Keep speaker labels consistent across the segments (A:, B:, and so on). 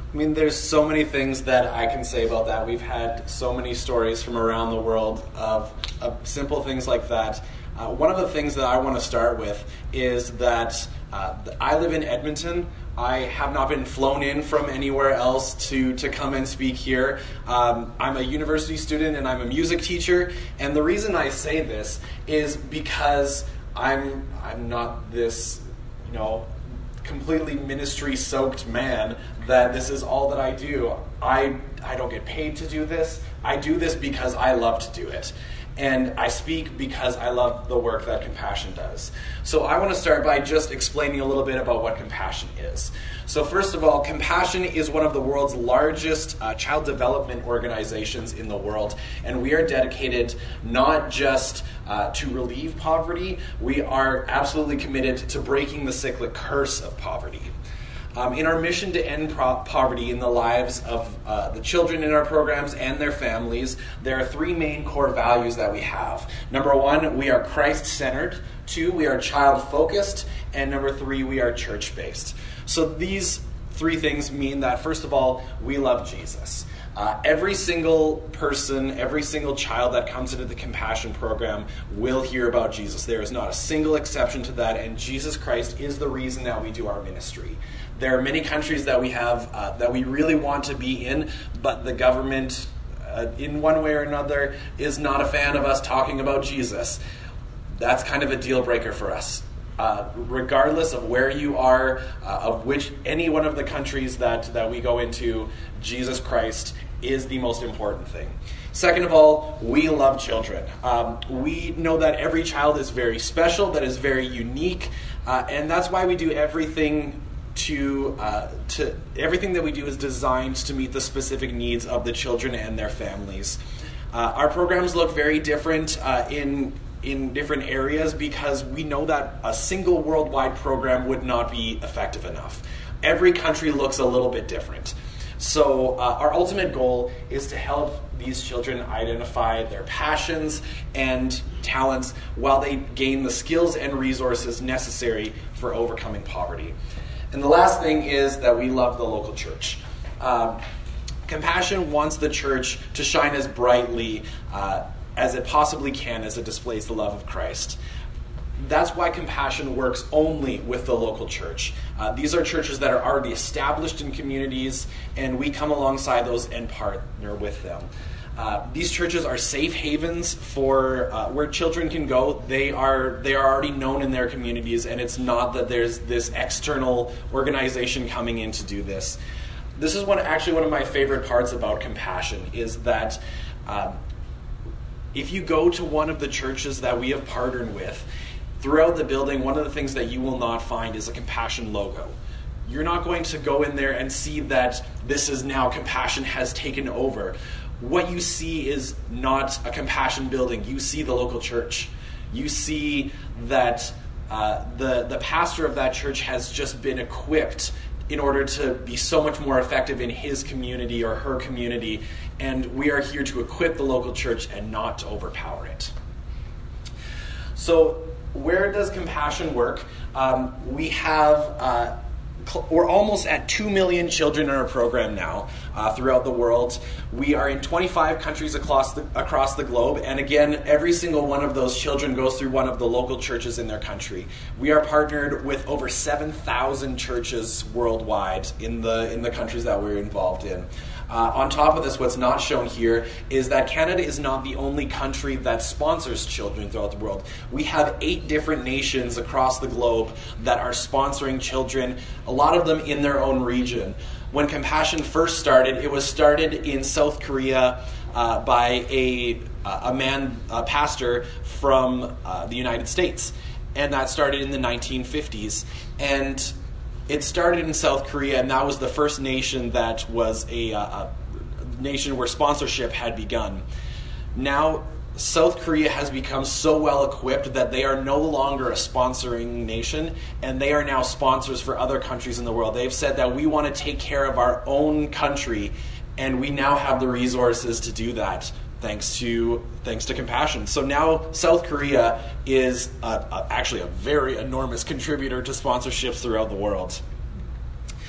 A: I mean, there's so many things that I can say about that. We've had so many stories from around the world of simple things like that. One of the things that I want to start with is that I live in Edmonton. I have not been flown in from anywhere else to come and speak here. I'm a university student and I'm a music teacher. And the reason I say this is because I'm not this, completely ministry-soaked man that this is all that I do. I don't get paid to do this. I do this because I love to do it. And I speak because I love the work that Compassion does. So I want to start by just explaining a little bit about what Compassion is. So first of all, Compassion is one of the world's largest child development organizations in the world. And we are dedicated not just to relieve poverty, we are absolutely committed to breaking the cyclic curse of poverty. In our mission to end poverty in the lives of the children in our programs and their families, there are three main core values that we have. Number one, we are Christ-centered. Two, we are child-focused. And number three, we are church-based. So these three things mean that, first of all, we love Jesus. Every single person, every single child that comes into the Compassion program will hear about Jesus. There is not a single exception to that, and Jesus Christ is the reason that we do our ministry. There are many countries that we have that we really want to be in, but the government, in one way or another, is not a fan of us talking about Jesus. That's kind of a deal breaker for us. Regardless of where you are, of any one of the countries that we go into, Jesus Christ is the most important thing. Second of all, we love children. We know that every child is very special, that is very unique, and that's why we do everything everything that we do is designed to meet the specific needs of the children and their families. Our programs look very different in different areas because we know that a single worldwide program would not be effective enough. Every country looks a little bit different. So our ultimate goal is to help these children identify their passions and talents while they gain the skills and resources necessary for overcoming poverty. And the last thing is that we love the local church. Compassion wants the church to shine as brightly as it possibly can as it displays the love of Christ. That's why Compassion works only with the local church. These are churches that are already established in communities, and we come alongside those and partner with them. These churches are safe havens for where children can go. They are already known in their communities, and it's not that there's this external organization coming in to do this. This is one of my favorite parts about Compassion is that if you go to one of the churches that we have partnered with, throughout the building, one of the things that you will not find is a Compassion logo. You're not going to go in there and see that this is now Compassion has taken over. What you see is not a Compassion building. You see the local church. You see that the pastor of that church has just been equipped in order to be so much more effective in his community or her community. And we are here to equip the local church and not to overpower it. So where does Compassion work? We're almost at 2 million children in our program now throughout the world. We are in 25 countries across the globe, and again, every single one of those children goes through one of the local churches in their country. We are partnered with over 7,000 churches worldwide in the countries that we're involved in. On top of this, what's not shown here is that Canada is not the only country that sponsors children throughout the world. We have 8 different nations across the globe that are sponsoring children, a lot of them in their own region. When Compassion first started, it was started in South Korea by a pastor from the United States. And that started in the 1950s. And it started in South Korea, and that was the first nation that was a nation where sponsorship had begun. Now, South Korea has become so well equipped that they are no longer a sponsoring nation, and they are now sponsors for other countries in the world. They've said that we want to take care of our own country, and we now have the resources to do that. Thanks to Compassion. So now South Korea is actually a very enormous contributor to sponsorships throughout the world.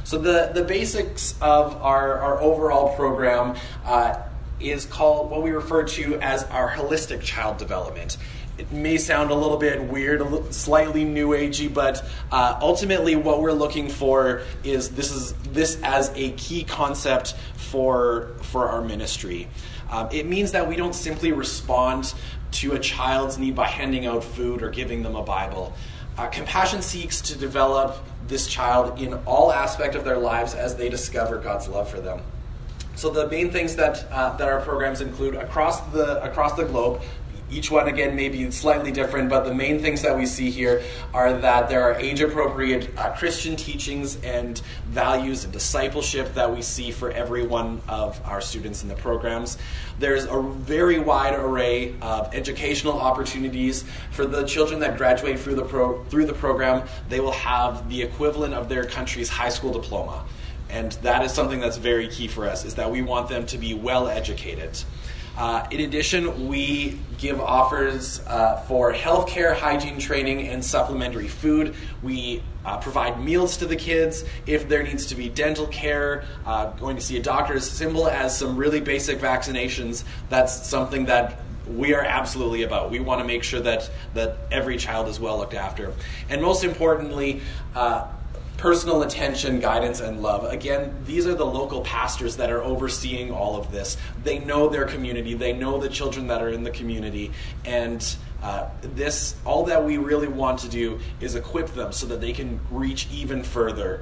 A: So the basics of our overall program is called what we refer to as our holistic child development. It may sound a little bit weird, slightly new agey, but ultimately what we're looking for is this as a key concept for our ministry. It means that we don't simply respond to a child's need by handing out food or giving them a Bible. Compassion seeks to develop this child in all aspects of their lives as they discover God's love for them. So the main things that our programs include across the globe, each one again may be slightly different, but the main things that we see here are that there are age-appropriate Christian teachings and values and discipleship that we see for every one of our students in the programs. There's a very wide array of educational opportunities for the children that graduate through the program. They will have the equivalent of their country's high school diploma. And that is something that's very key for us, is that we want them to be well educated. In addition, we give offers for healthcare, hygiene training, and supplementary food. We provide meals to the kids. If there needs to be dental care, going to see a doctor, as simple as some really basic vaccinations, that's something that we are absolutely about. We want to make sure that every child is well looked after. And most importantly, personal attention, guidance, and love. Again, these are the local pastors that are overseeing all of this. They know their community. They know the children that are in the community. And all that we really want to do is equip them so that they can reach even further.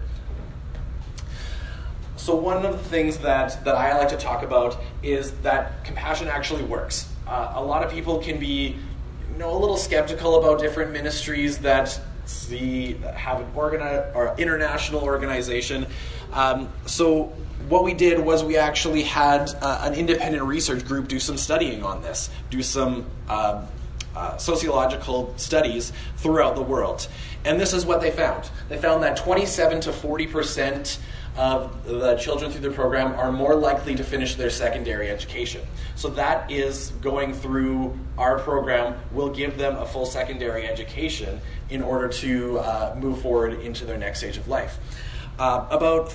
A: So one of the things that I like to talk about is that compassion actually works. A lot of people can be a little skeptical about different ministries that have an international organization. So what we did was we actually had an independent research group do some studying on this, do some sociological studies throughout the world. And this is what they found. They found that 27 to 40% of the children through the program are more likely to finish their secondary education. So that is going through our program will give them a full secondary education in order to move forward into their next stage of life. About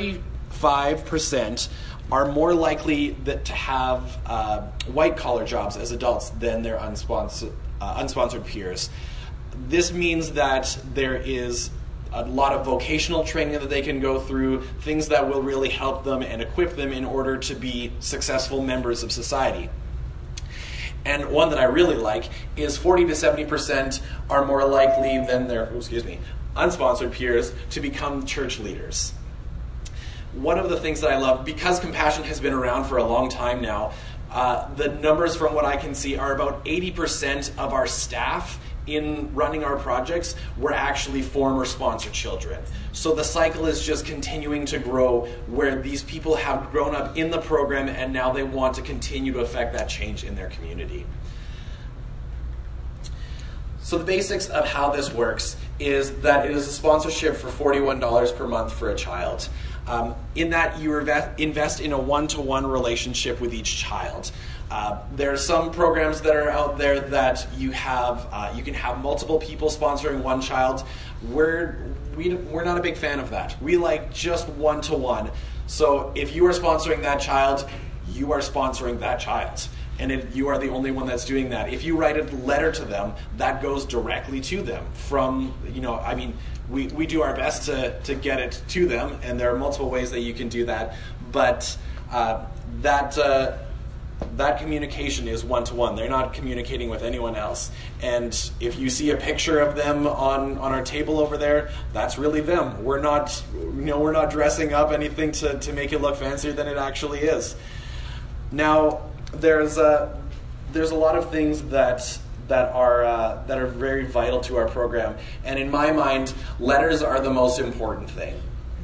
A: 35% are more likely to have white-collar jobs as adults than their unsponsored peers. This means that there is a lot of vocational training that they can go through, things that will really help them and equip them in order to be successful members of society. And one that I really like is 40 to 70% are more likely than their unsponsored peers to become church leaders. One of the things that I love, because Compassion has been around for a long time now, the numbers from what I can see are about 80% of our staff in running our projects were actually former sponsored children. So the cycle is just continuing to grow, where these people have grown up in the program and now they want to continue to affect that change in their community. So the basics of how this works is that it is a sponsorship for $41 per month for a child. In that you invest in a one-to-one relationship with each child. There are some programs that are out there that you can have multiple people sponsoring one child. We're not a big fan of that. We like just one-to-one. So if you are sponsoring that child, you are sponsoring that child. And you are the only one that's doing that. If you write a letter to them, that goes directly to them. We do our best to get it to them, and there are multiple ways that you can do that. But that communication is one-to-one. They're not communicating with anyone else. And if you see a picture of them on our table over there, that's really them. We're not dressing up anything to make it look fancier than it actually is. Now, there's a lot of things that are very vital to our program, and in my mind, letters are the most important thing.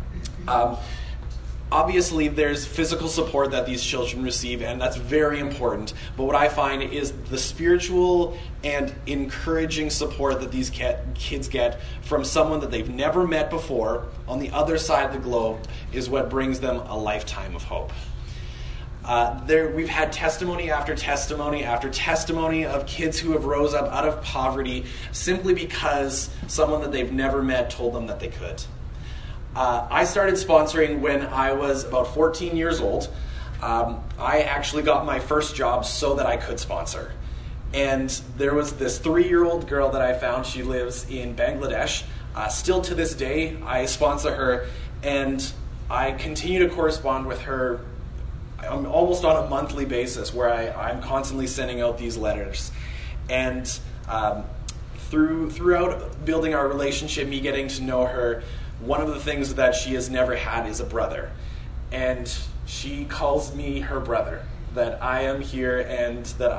A: Obviously, there's physical support that these children receive, and that's very important. But what I find is the spiritual and encouraging support that these kids get from someone that they've never met before on the other side of the globe is what brings them a lifetime of hope. We've had testimony after testimony after testimony of kids who have rose up out of poverty simply because someone that they've never met told them that they could. I started sponsoring when I was about 14 years old. I actually got my first job so that I could sponsor. And there was this 3-year-old girl that I found. She lives in Bangladesh. Still to this day, I sponsor her, and I continue to correspond with her almost on a monthly basis, where I'm constantly sending out these letters. And throughout building our relationship, me getting to know her, one of the things that she has never had is a brother. And she calls me her brother, that I am here and that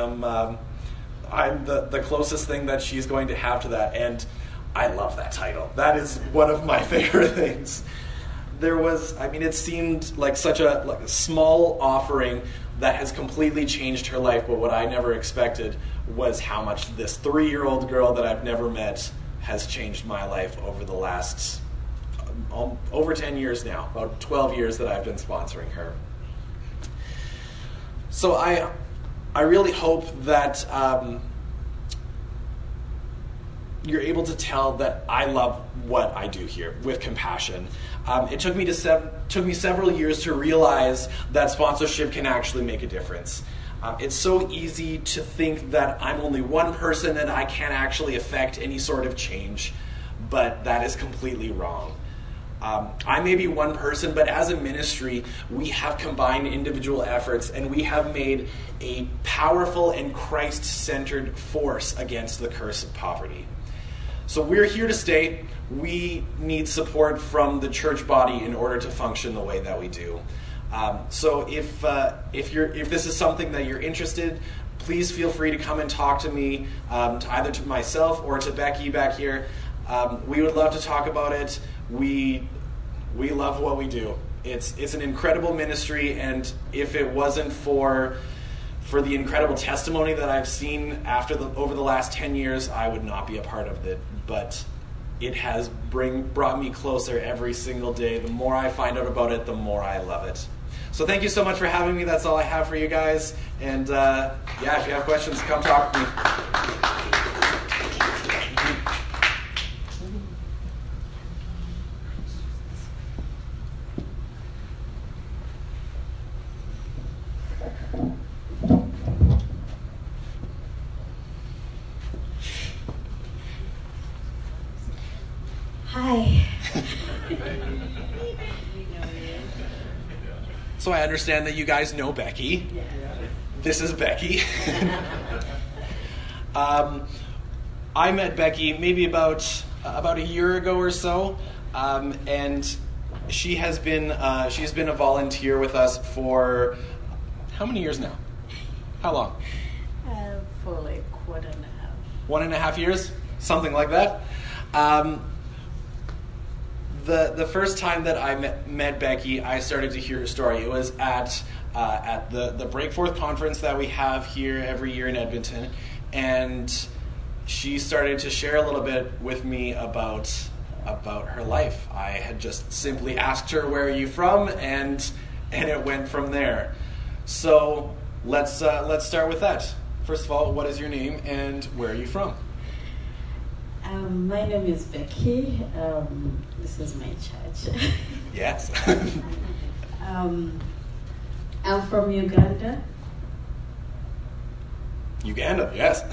A: I'm the closest thing that she's going to have to that. And I love that title. That is one of my favorite things. It seemed like such a small offering that has completely changed her life, but what I never expected was how much this 3-year-old girl that I've never met has changed my life over the last over 10 years now, about 12 years that I've been sponsoring her. So I really hope that you're able to tell that I love what I do here with Compassion. It took me several years to realize that sponsorship can actually make a difference. It's so easy to think that I'm only one person and I can't actually affect any sort of change, but that is completely wrong. I may be one person, but as a ministry, we have combined individual efforts and we have made a powerful and Christ-centered force against the curse of poverty. So we're here to stay. We need support from the church body in order to function the way that we do. So if this is something that you're interested, please feel free to come and talk to me, either to myself or to Becky back here. We would love to talk about it. We love what we do. It's an incredible ministry, and if it wasn't for the incredible testimony that I've seen over the last 10 years, I would not be a part of it. But it has brought me closer every single day. The more I find out about it, the more I love it. So thank you so much for having me. That's all I have for you guys. And if you have questions, come talk to me.
B: Hi.
A: So I understand that you guys know Becky. This is Becky. I met Becky maybe about a year ago or so, and she's been a volunteer with us for how many years now? How long?
B: For like 1.5.
A: 1.5 years, something like that. The first time that I met Becky, I started to hear her story. It was at the Breakforth conference that we have here every year in Edmonton, and she started to share a little bit with me about her life. I had just simply asked her, "Where are you from?" and it went from there. So let's start with that. First of all, what is your name and where are you from?
B: My name is Becky. This is my church.
A: Yes.
B: I'm from Uganda.
A: Uganda, yes.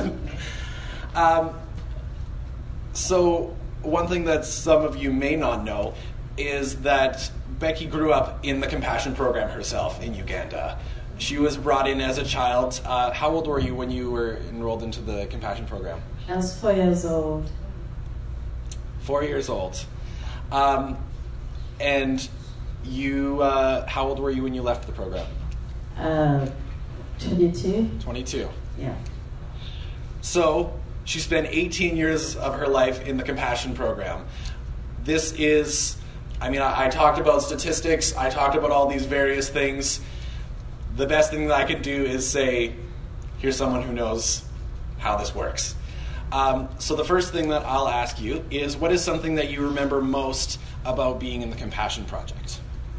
A: So one thing that some of you may not know is that Becky grew up in the Compassion program herself in Uganda. She was brought in as a child. How old were you when you were enrolled into the Compassion program?
B: I was 4 years old.
A: 4 years old. And you, how old were you when you left the program?
B: 22.
A: 22.
B: Yeah.
A: So she spent 18 years of her life in the Compassion program. This is, I talked about statistics. I talked about all these various things. The best thing that I could do is say, here's someone who knows how this works. So the first thing that I'll ask you is, what is something that you remember most about being in the Compassion Project?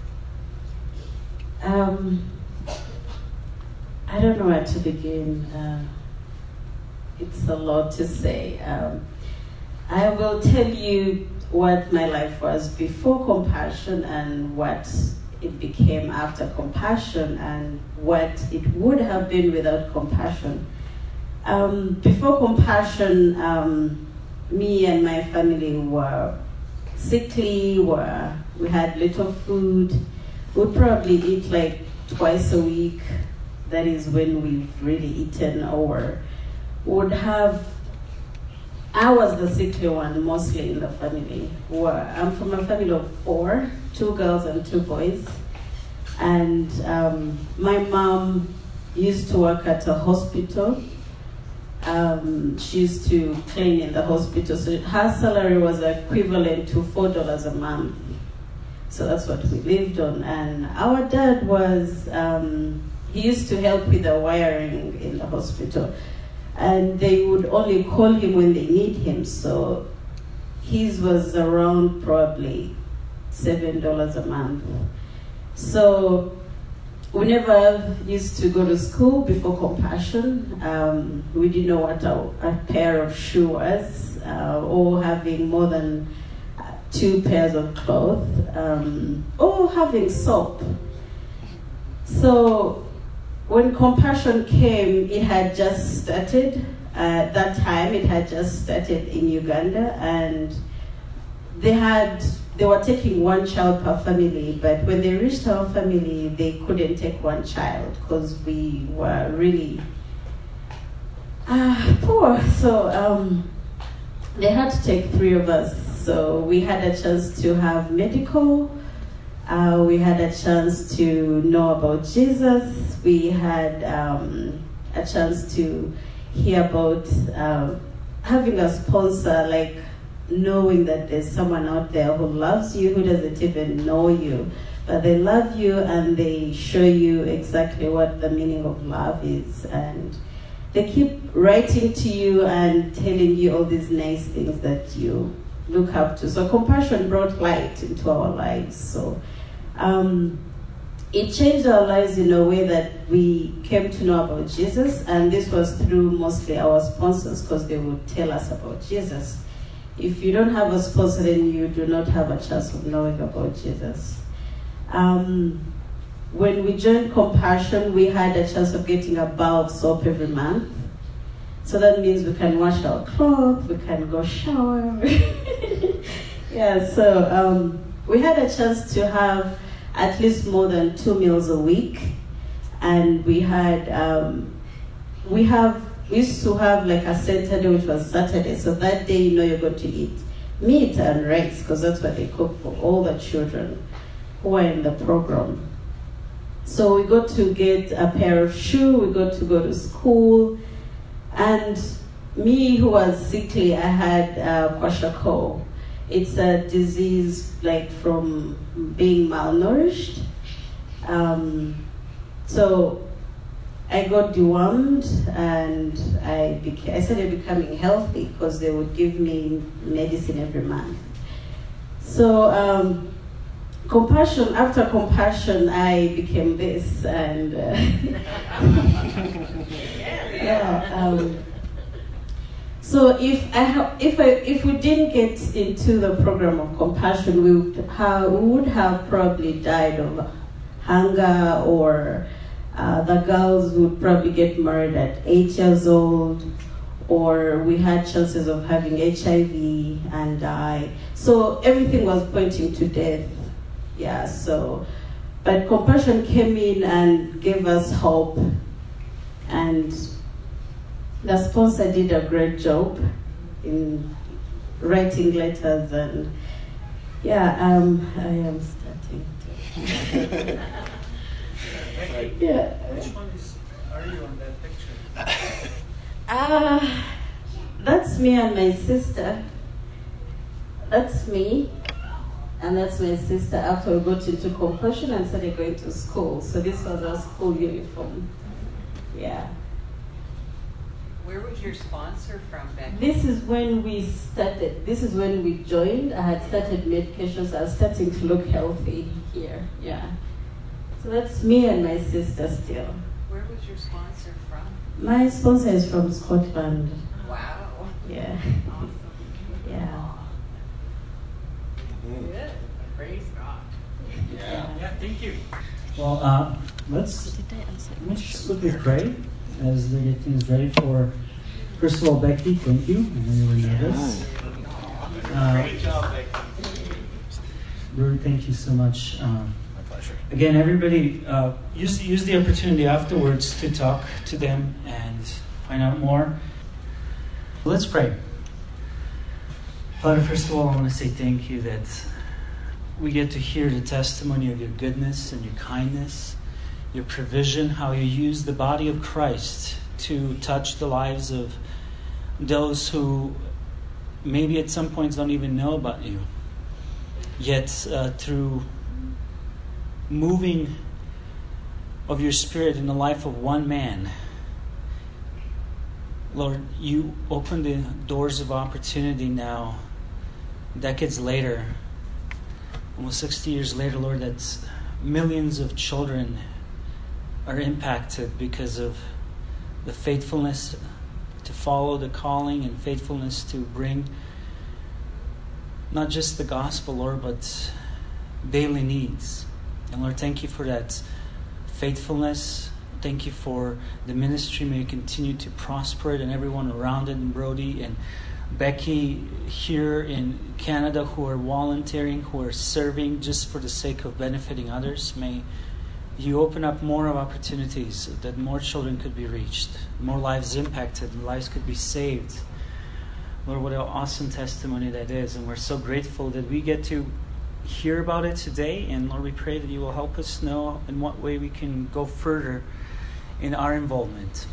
B: I don't know where to begin. It's a lot to say. I will tell you what my life was before Compassion and what it became after Compassion and what it would have been without Compassion. Before Compassion, me and my family were sickly, we had little food. We'd probably eat like twice a week. That is when we've really eaten, or would have. I was the sickly one mostly in the family. I'm from a family of 4, 2 girls and 2 boys. And my mom used to work at a hospital. She used to clean in the hospital. So her salary was equivalent to $4 a month. So that's what we lived on. And our dad was, he used to help with the wiring in the hospital. And they would only call him when they need him. So his was around probably $7 a month. So we never used to go to school before Compassion. We didn't know what a pair of shoes was, or having more than 2 pairs of clothes, or having soap. So when Compassion came, it had just started. At that time, it had just started in Uganda, and they were taking 1 child per family, but when they reached our family, they couldn't take 1 child because we were really poor. So they had to take 3 of us. So we had a chance to have medical. We had a chance to know about Jesus. We had a chance to hear about having a sponsor, like knowing that there's someone out there who loves you, who doesn't even know you, but they love you and they show you exactly what the meaning of love is. And they keep writing to you and telling you all these nice things that you look up to. So Compassion brought light into our lives. So it changed our lives in a way that we came to know about Jesus, and this was through mostly our sponsors, because they would tell us about Jesus. If you don't have a sponsor, then you do not have a chance of knowing about Jesus. When we joined Compassion, we had a chance of getting a bar of soap every month. So that means we can wash our clothes, we can go shower. Yeah, so we had a chance to have at least more than 2 meals a week. And we had, we used to have like a center day, which was Saturday. So that day, you know, you're going to eat meat and rice, because that's what they cook for all the children who are in the program. So we got to get a pair of shoes, we got to go to school. And me, who was sickly, I had kwashiorkor. It's a disease like from being malnourished. So I got dewormed, and I started becoming healthy because they would give me medicine every month. So Compassion, after Compassion, I became this, and yeah. So if we didn't get into the program of Compassion, we would have probably died of hunger, or the girls would probably get married at 8 years old, or we had chances of having HIV and die. So everything was pointing to death. Yeah, so, but Compassion came in and gave us hope, and the sponsor did a great job in writing letters, and yeah, I am starting to. Yeah.
C: Which one are you on that picture?
B: That's me and my sister. That's me. And that's my sister after we got into Compassion and started going to school. So this was our school uniform. Yeah.
D: Where was your sponsor from back then?
B: This is when we started. This is when we joined. I had started medications. I was starting to look healthy here. Yeah. So that's me and my sister still.
D: Where was your sponsor from?
B: My sponsor is from Scotland. Wow.
D: Awesome.
B: Yeah. Yeah.
D: Awesome.
B: Yeah.
D: Good. Praise God.
C: Yeah, thank you.
E: Well, let's just quickly pray as they get things ready for. First of all, Becky, thank you. I know you were nervous.
C: Great job, Becky.
E: Lord, thank you so much.
A: My pleasure.
E: Again, everybody, use the opportunity afterwards to talk to them and find out more. Let's pray. Father, first of all, I want to say thank you that we get to hear the testimony of your goodness and your kindness, your provision, how you use the body of Christ to touch the lives of those who maybe at some points don't even know about you. Yet through moving of your Spirit in the life of one man, Lord, you open the doors of opportunity now, decades later, almost 60 years later, Lord, that millions of children are impacted because of the faithfulness to follow the calling and faithfulness to bring not just the gospel, Lord, but daily needs. And Lord, thank you for that faithfulness. Thank you for the ministry. May you continue to prosper it and everyone around it, and Brody and Becky here in Canada who are volunteering, who are serving just for the sake of benefiting others. May you open up more of opportunities that more children could be reached, more lives impacted, and lives could be saved. Lord, what an awesome testimony that is. And we're so grateful that we get to hear about it today. And Lord, we pray that you will help us know in what way we can go further in our involvement.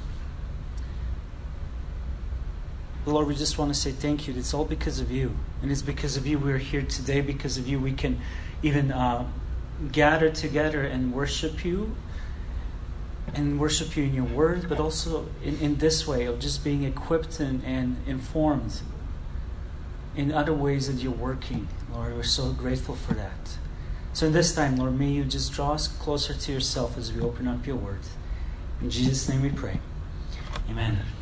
E: Lord, we just want to say thank you. It's all because of you. And it's because of you we're here today. Because of you we can even gather together and worship you. And worship you in your word, but also in this way of just being equipped and informed in other ways that you're working. Lord, we're so grateful for that. So in this time, Lord, may you just draw us closer to yourself as we open up your word. In Jesus' name we pray. Amen.